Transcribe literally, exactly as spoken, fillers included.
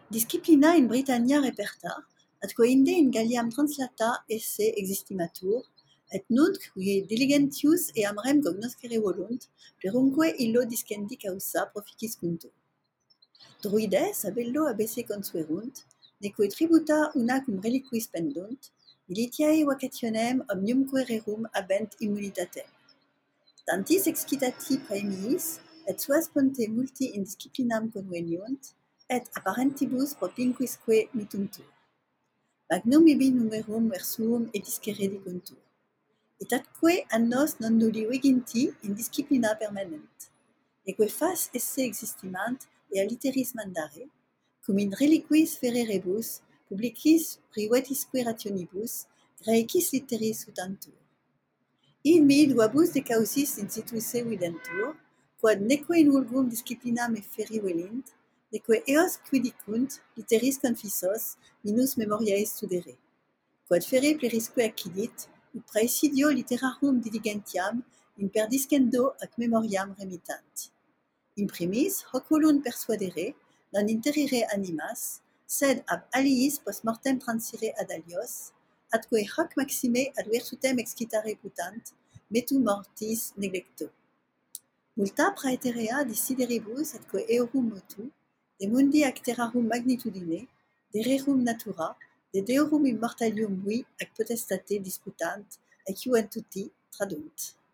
Disciplina in Britannia reperta, atque inde in Galliam translata esse existimatur, et nunc qui diligentius eamrem cognoscere volunt, plerunque illo discendi causa proficis cuntur. Druides abello abesse consuerunt, neque tributa una cum reliquis pendunt, militiae vacationem omniumque rerum habent immunitatem. Tantis excitati praemiis, et suas ponte multi in disciplinam conveniunt, et apparentibus propinquisque mituntur. Magnum ibi numerum versum et discere dicuntur. Et atque annos non nulli viginti in disciplina permanent. Neque fas esse existimant et aliteris mandare, cum in reliquis fererebus, publicis privetisque rationibus, graecis litteris utantur. In mi duabus de causis instituisse videntur, quod neque in vulgum disciplinam efferi velint, neque eos quidicunt litteris confissos minus memoriae studere, quod fere plerisque accidit, ut praesidio literarum diligentiam in perdiscendo ac memoriam remittant. In primis, hoc volunt persuadere, non interire animas, sed ab aliis post mortem transire ad alios, atque hoc maxime ad virtutem excitare putant, metu mortis neglecto. Multa praeterea desideribus atque eorum motu, de mundi ac terrarum magnitudine, de rerum natura, de deorum immortalium vi ac potestate disputant, ac iuent tutti tradunt.